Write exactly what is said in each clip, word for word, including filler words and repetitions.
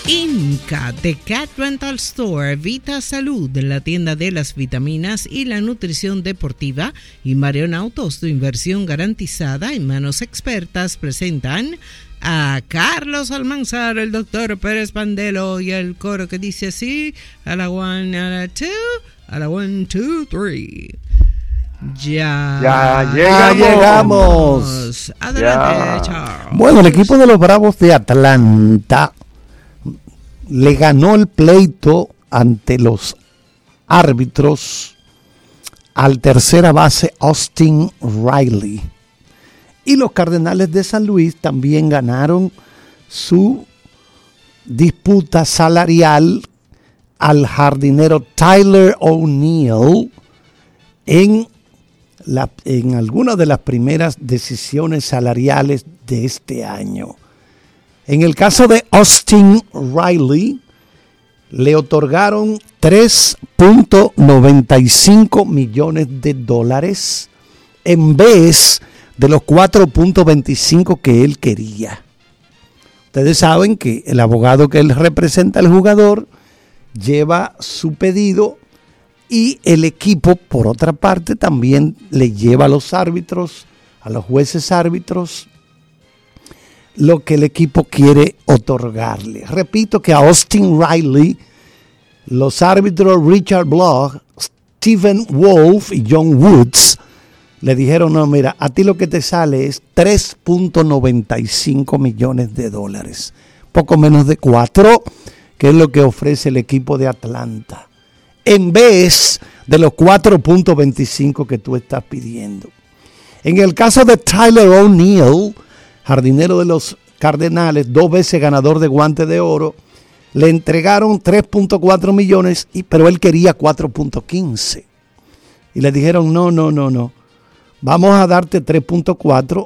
Inca, The Cat Rental Store, Vita Salud, la tienda de las vitaminas y la nutrición deportiva, y Marion Autos, tu inversión garantizada en manos expertas, presentan a Carlos Almanzar, el doctor Pérez Pandelo y el coro que dice así: a la one, a la two, a la one, two, three. Ya, ya llegamos. llegamos. Adelante, Charles. Bueno, el equipo de los Bravos de Atlanta le ganó el pleito ante los árbitros al tercera base Austin Riley. Y los Cardenales de San Luis también ganaron su disputa salarial al jardinero Tyler O'Neill en, la, en algunas de las primeras decisiones salariales de este año. En el caso de Austin Riley, le otorgaron tres punto noventa y cinco millones de dólares en vez de los cuatro punto veinticinco que él quería. Ustedes saben que el abogado que él representa al jugador lleva su pedido y el equipo, por otra parte, también le lleva a los árbitros, a los jueces árbitros, lo que el equipo quiere otorgarle. Repito que a Austin Riley, los árbitros Richard Bloch, Stephen Wolf y John Woods le dijeron: no, mira, a ti lo que te sale es tres punto noventa y cinco millones de dólares, poco menos de cuatro, que es lo que ofrece el equipo de Atlanta, en vez de los cuatro punto veinticinco que tú estás pidiendo. En el caso de Tyler O'Neill, jardinero de los Cardenales, dos veces ganador de Guante de Oro, le entregaron tres punto cuatro millones, y, pero él quería cuatro punto quince. Y le dijeron: no, no, no, no. Vamos a darte tres punto cuatro.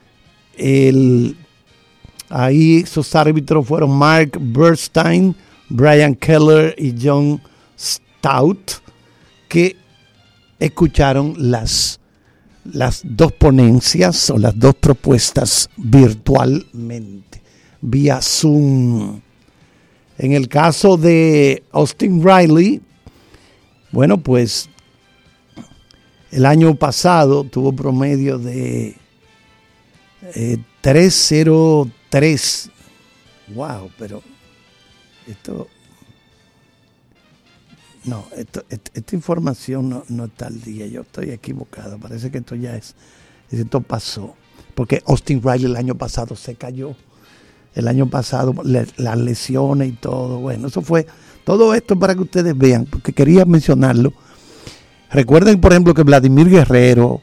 El, ahí sus árbitros fueron Mark Bernstein, Brian Keller y John Stout, que escucharon las las dos ponencias o las dos propuestas virtualmente, vía Zoom. En el caso de Austin Riley, bueno, pues el año pasado tuvo promedio de eh, tres cero tres. Wow, pero esto... No, esto, esto, esta información no, no está al día. Yo estoy equivocado. Parece que esto ya es, esto pasó. Porque Austin Riley el año pasado se cayó. El año pasado le, las lesiones y todo. Bueno, eso fue todo esto para que ustedes vean, porque quería mencionarlo. Recuerden, por ejemplo, que Vladimir Guerrero,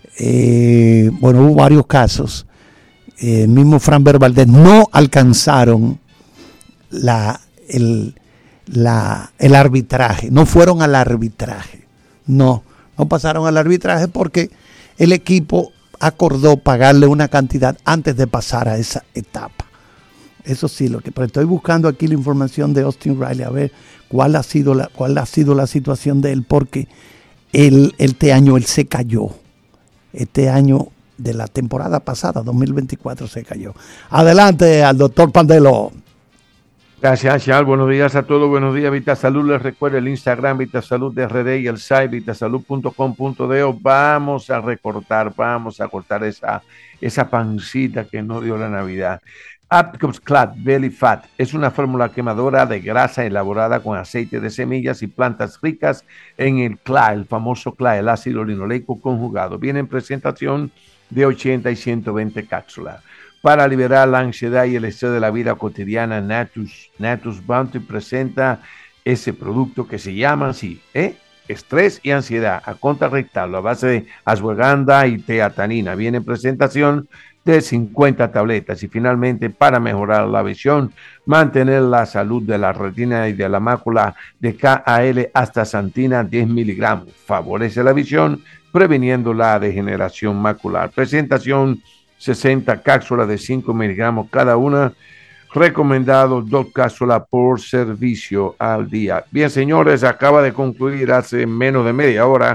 eh, bueno, hubo varios casos. Eh, mismo Framber Valdez no alcanzaron la el La, el arbitraje, no fueron al arbitraje, no, no pasaron al arbitraje porque el equipo acordó pagarle una cantidad antes de pasar a esa etapa. Eso sí, lo que, pero estoy buscando aquí la información de Austin Riley, a ver cuál ha sido la, cuál ha sido la situación de él, porque él, este año él se cayó, este año de la temporada pasada, dos mil veinticuatro, se cayó. Adelante al doctor Pandelo. Gracias, Charles. Buenos días a todos. Buenos días, Vitasalud. Les recuerdo el Instagram, Vitasalud de R D, y el site, vitasalud punto com punto do. Vamos a recortar, vamos a cortar esa, esa pancita que nos dio la Navidad. Apcops Clad Belly Fat es una fórmula quemadora de grasa elaborada con aceite de semillas y plantas ricas en el C L A, el famoso C L A, el ácido linoleico conjugado. Viene en presentación de ochenta y ciento veinte cápsulas. Para liberar la ansiedad y el estrés de la vida cotidiana, Natus, Natus Bounty presenta ese producto que se llama así, ¿eh? Estrés y ansiedad, a contrarrestarlo a base de ashwagandha y teatanina. Viene en presentación de cincuenta tabletas. Y finalmente, para mejorar la visión, mantener la salud de la retina y de la mácula, de K A L hasta Santina diez miligramos. Favorece la visión, previniendo la degeneración macular. Presentación: sesenta cápsulas de cinco miligramos cada una, recomendado dos cápsulas por servicio al día. Bien, señores, acaba de concluir hace menos de media hora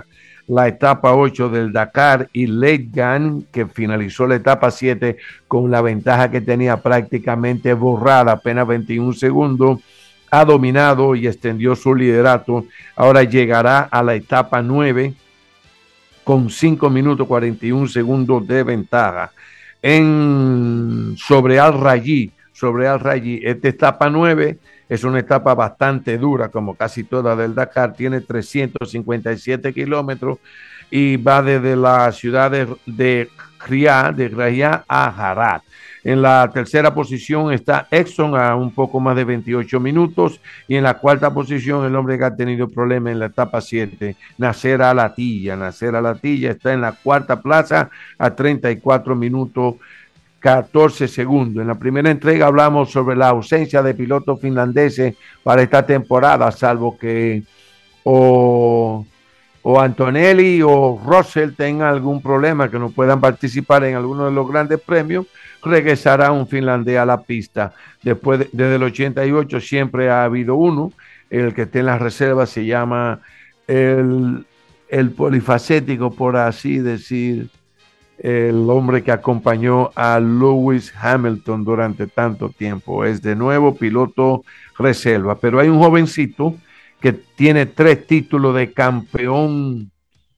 la etapa ocho del Dakar, y Leitgan, que finalizó la etapa siete con la ventaja que tenía prácticamente borrada, apenas veintiún segundos, ha dominado y extendió su liderato. Ahora llegará a la etapa nueve con cinco minutos cuarenta y un segundos de ventaja. En, sobre Al-Rayyi, sobre Al-Rayyi, esta etapa nueve es una etapa bastante dura, como casi toda del Dakar, tiene trescientos cincuenta y siete kilómetros y va desde la ciudad de, de Riyadh, de Riyadh a Harat. En la tercera posición está Exxon a un poco más de veintiocho minutos, y en la cuarta posición el hombre que ha tenido problemas en la etapa siete, Nasser Al-Attiyah. Nasser Al-Attiyah está en la cuarta plaza a treinta y cuatro minutos catorce segundos. En la primera entrega hablamos sobre la ausencia de pilotos finlandeses para esta temporada, salvo que o, o Antonelli o Russell tengan algún problema que no puedan participar en alguno de los grandes premios. Regresará un finlandés a la pista. Después de, desde el ochenta y ocho siempre ha habido uno. El que está en las reservas se llama el, el polifacético, por así decir, el hombre que acompañó a Lewis Hamilton durante tanto tiempo. Es de nuevo piloto reserva, pero hay un jovencito que tiene tres títulos de campeón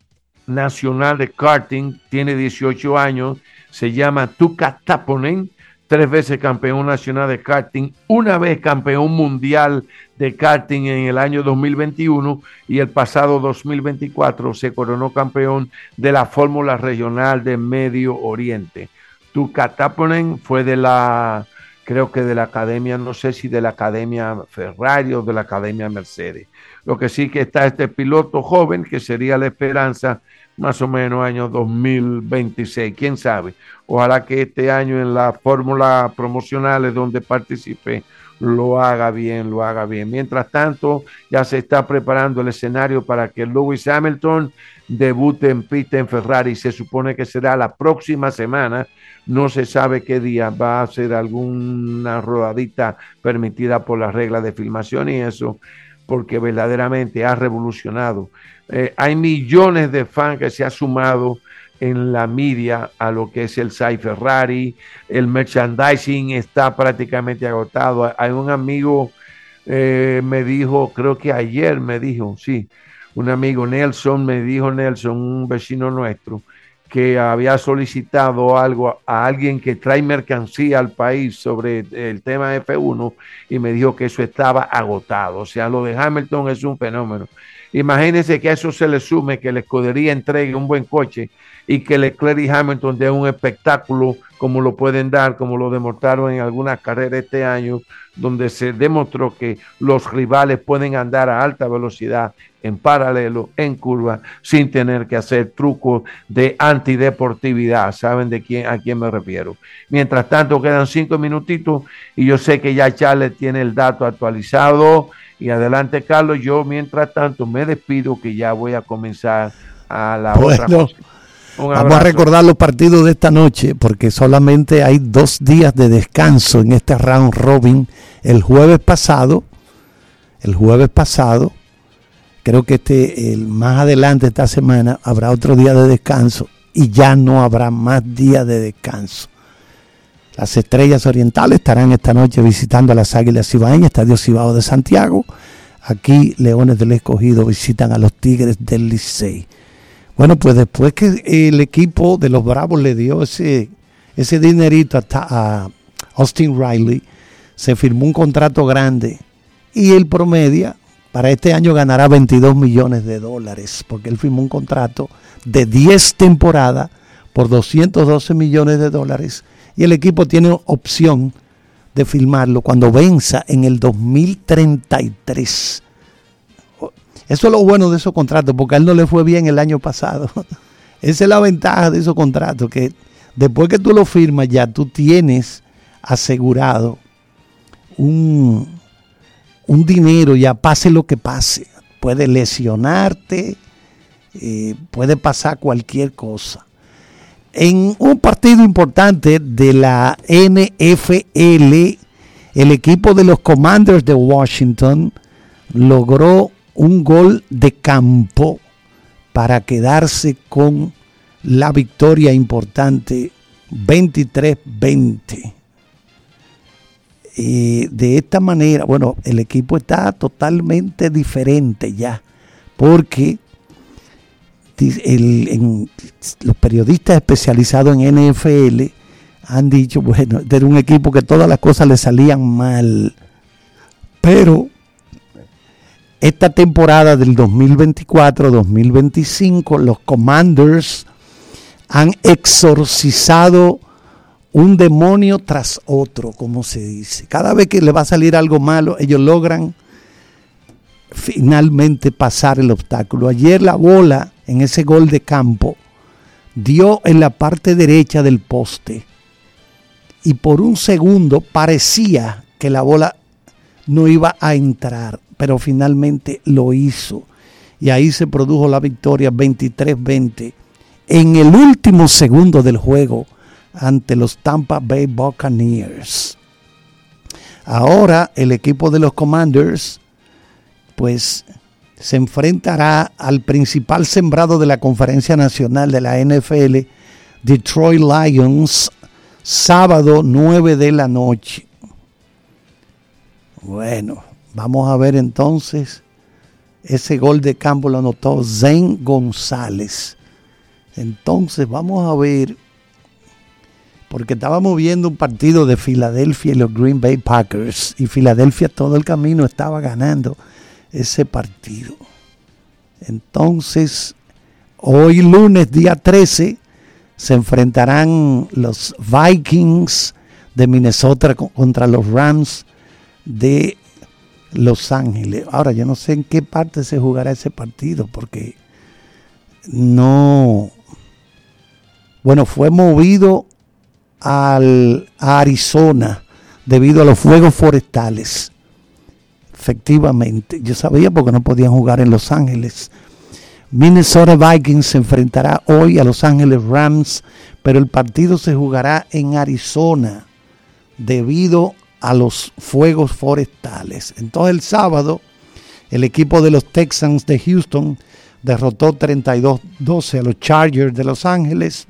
nacional de karting, tiene dieciocho años, se llama Tuukka Taponen, tres veces campeón nacional de karting, una vez campeón mundial de karting en el año dos mil veintiuno, y el pasado dos mil veinticuatro se coronó campeón de la Fórmula Regional de Medio Oriente. Tuukka Taponen fue de la, creo que de la academia, no sé si de la academia Ferrari o de la academia Mercedes. Lo que sí que está este piloto joven, que sería la esperanza más o menos año dos mil veintiséis, quién sabe. Ojalá que este año en la fórmula promocionales donde participe lo haga bien, lo haga bien. Mientras tanto, ya se está preparando el escenario para que Lewis Hamilton debute en pista en Ferrari. Se supone que será la próxima semana, no se sabe qué día, va a ser alguna rodadita permitida por las reglas de filmación y eso, porque verdaderamente ha revolucionado. Eh, hay millones de fans que se han sumado en la media a lo que es el S A I Ferrari. El merchandising está prácticamente agotado. Hay un amigo, eh, me dijo, creo que ayer me dijo, sí, un amigo Nelson, me dijo Nelson, un vecino nuestro, que había solicitado algo a alguien que trae mercancía al país sobre el tema F uno y me dijo que eso estaba agotado. O sea, lo de Hamilton es un fenómeno. Imagínense que a eso se le sume que la escudería entregue un buen coche y que Leclerc y Hamilton den un espectáculo como lo pueden dar, como lo demostraron en algunas carreras este año, donde se demostró que los rivales pueden andar a alta velocidad, en paralelo, en curva, sin tener que hacer trucos de antideportividad. ¿Saben de quién, a quién me refiero? Mientras tanto, quedan cinco minutitos y yo sé que ya Charles tiene el dato actualizado. Y adelante, Carlos, yo mientras tanto me despido, que ya voy a comenzar a la bueno, otra cosa. Vamos a recordar los partidos de esta noche, porque solamente hay dos días de descanso en este round robin. El jueves pasado, el jueves pasado, creo que este, el, más adelante esta semana habrá otro día de descanso y ya no habrá más días de descanso. Las Estrellas Orientales estarán esta noche visitando a las Águilas Cibaeñas, Estadio Cibao de Santiago. Aquí Leones del Escogido visitan a los Tigres del Licey. Bueno, pues después que el equipo de los Bravos le dio ese, ese dinerito a, a Austin Riley, se firmó un contrato grande y el promedio para este año ganará veintidós millones de dólares, porque él firmó un contrato de diez temporadas por doscientos doce millones de dólares. Y el equipo tiene opción de firmarlo cuando venza en el dos mil treinta y tres. Eso es lo bueno de esos contratos, porque a él no le fue bien el año pasado. Esa es la ventaja de esos contratos, que después que tú lo firmas ya tú tienes asegurado un, un dinero, ya pase lo que pase. Puede lesionarte, eh, puede pasar cualquier cosa. En un partido importante de la N F L, el equipo de los Commanders de Washington logró un gol de campo para quedarse con la victoria importante veintitrés veinte. Eh, de esta manera, bueno, el equipo está totalmente diferente ya, porque el, en, los periodistas especializados en N F L han dicho, bueno, era un equipo que todas las cosas le salían mal, pero esta temporada del dos mil veinticuatro dos mil veinticinco los Commanders han exorcizado un demonio tras otro, como se dice. Cada vez que le va a salir algo malo, ellos logran finalmente pasar el obstáculo. Ayer la bola en ese gol de campo dio en la parte derecha del poste y por un segundo parecía que la bola no iba a entrar, pero finalmente lo hizo y ahí se produjo la victoria veintitrés veinte en el último segundo del juego ante los Tampa Bay Buccaneers. Ahora el equipo de los Commanders pues se enfrentará al principal sembrado de la Conferencia Nacional de la N F L, Detroit Lions, sábado nueve de la noche. Bueno, vamos a ver entonces, ese gol de campo lo anotó Zane González. Entonces vamos a ver, porque estábamos viendo un partido de Filadelfia y los Green Bay Packers, y Filadelfia todo el camino estaba ganando ese partido. Entonces, hoy lunes, día trece, se enfrentarán los Vikings de Minnesota contra los Rams de Los Ángeles. Ahora, yo no sé en qué parte se jugará ese partido, porque no... Bueno, fue movido al, a Arizona debido a los fuegos forestales. Efectivamente, yo sabía porque no podían jugar en Los Ángeles. Minnesota Vikings se enfrentará hoy a Los Ángeles Rams, pero el partido se jugará en Arizona debido a los fuegos forestales. Entonces el sábado el equipo de los Texans de Houston derrotó treinta y dos doce a los Chargers de Los Ángeles.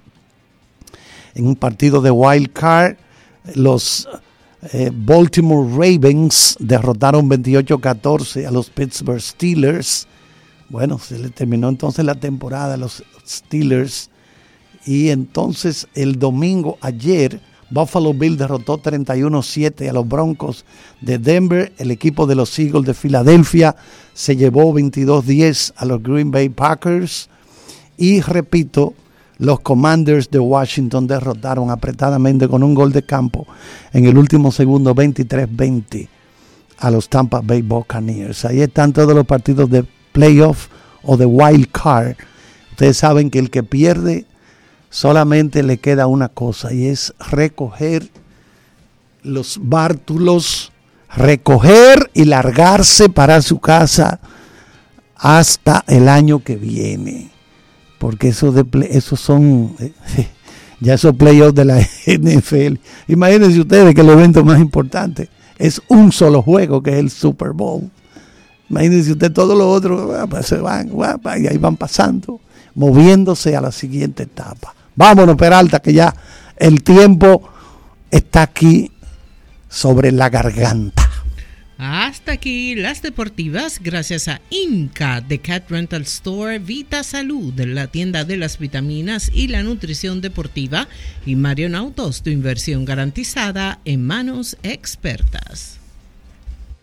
En un partido de wild card, los eh, Baltimore Ravens derrotaron veintiocho catorce a los Pittsburgh Steelers. Bueno, se le terminó entonces la temporada a los Steelers. Y entonces el domingo, ayer, Buffalo Bills derrotó treinta y uno siete a los Broncos de Denver. El equipo de los Eagles de Filadelfia se llevó veintidós diez a los Green Bay Packers. Y repito, los Commanders de Washington derrotaron apretadamente con un gol de campo en el último segundo, veintitrés veinte, a los Tampa Bay Buccaneers. Ahí están todos los partidos de playoff o de wild card. Ustedes saben que el que pierde solamente le queda una cosa, y es recoger los bártulos, recoger y largarse para su casa hasta el año que viene. Porque esos de play, esos son eh, ya esos playoffs de la N F L. Imagínense ustedes que el evento más importante es un solo juego, que es el Super Bowl. Imagínense ustedes todos los otros, pues se van, y ahí van pasando, moviéndose a la siguiente etapa. Vámonos, Peralta, que ya el tiempo está aquí sobre la garganta. Hasta aquí las deportivas, gracias a Inca de Cat Rental Store, Vita Salud, la tienda de las vitaminas y la nutrición deportiva, y Marion Autos, tu inversión garantizada en manos expertas.